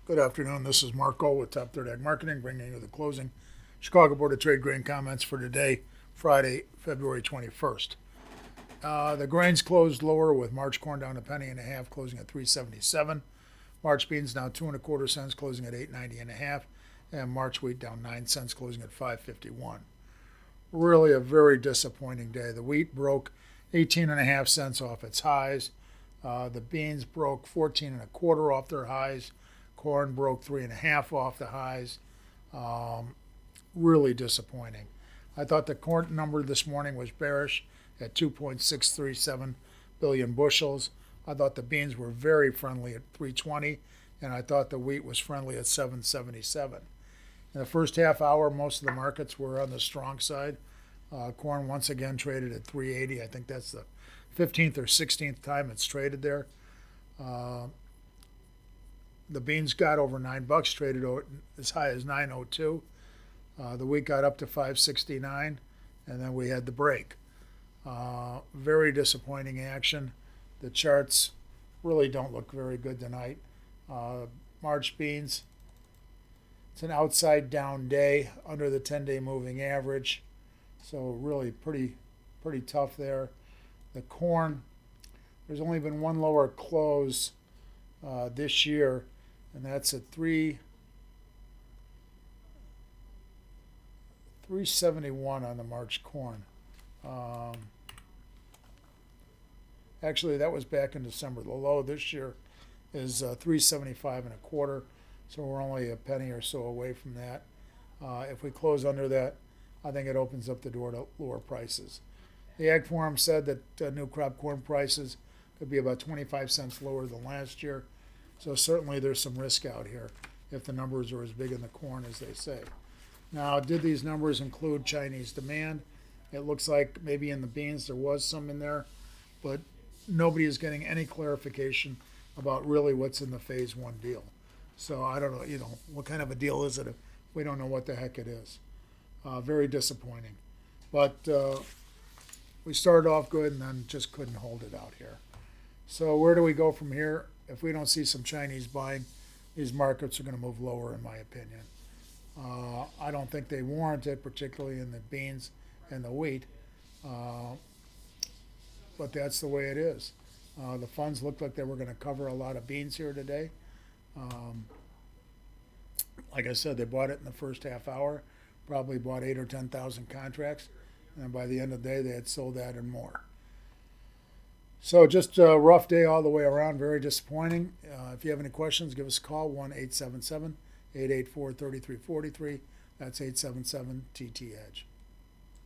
Good afternoon. This is Marco with Top Third Ag Marketing, bringing you the closing Chicago Board of Trade grain comments for today, Friday, February 21st. The grains closed lower with March corn down a penny and a half, closing at 377. March beans down 2.25 cents, closing at 8.90 and a half, and March wheat down 9 cents, closing at 5.51. Really a very disappointing day. The wheat broke 18 and a half cents off its highs. The beans broke 14 and a quarter off their highs. Corn broke 3.5 off the highs. Really disappointing. I thought the corn number this morning was bearish at 2.637 billion bushels. I thought the beans were very friendly at 320, and I thought the wheat was friendly at 777. In the first half hour, most of the markets were on the strong side. Corn once again traded at 380. I think that's the 15th or 16th time it's traded there. The beans got over $9, traded as high as 902. The wheat got up to 569, and then we had the break. Very disappointing action. The charts really don't look very good tonight. March beans, it's an outside down day under the 10-day moving average, so really pretty tough there. The corn, there's only been one lower close this year, and that's at 371 on the March corn. Actually, that was back in December. The low this year is 375 and a quarter, so we're only a penny or so away from that. If we close under that, I think it opens up the door to lower prices. The Ag Forum said that new crop corn prices could be about 25 cents lower than last year. So certainly there's some risk out here if the numbers are as big in the corn as they say. Now, did these numbers include Chinese demand? It looks like maybe in the beans there was some in there, but nobody is getting any clarification about really what's in the phase one deal. So I don't know, what kind of a deal is it if we don't know what the heck it is. Very disappointing. But we started off good and then just couldn't hold it out here. So where do we go from here? If we don't see some Chinese buying, these markets are going to move lower, in my opinion. I don't think they warrant it, particularly in the beans and the wheat. But that's the way it is. The funds looked like they were going to cover a lot of beans here today. Like I said, they bought it in the first half hour, probably bought 8 or 10,000 contracts, and by the end of the day, they had sold that and more. So just a rough day all the way around, very disappointing. If you have any questions, give us a call, 1-877-884-3343. That's 877-TT-EDGE.